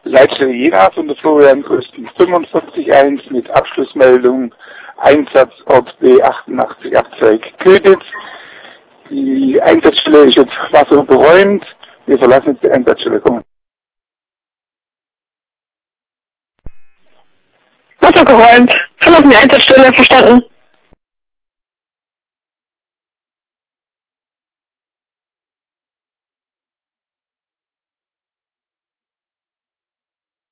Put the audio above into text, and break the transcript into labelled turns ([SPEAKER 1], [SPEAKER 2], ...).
[SPEAKER 1] Leitstelle Jena von der Florian Grösten 45.1 mit Abschlussmeldung Einsatzort B88 Abzweig Köditz. Die Einsatzstelle ist jetzt wasserberäumt. Wir verlassen jetzt die Einsatzstelle. Kommen.
[SPEAKER 2] Wassergeräumt. Verlassen die Einsatzstelle, verstanden.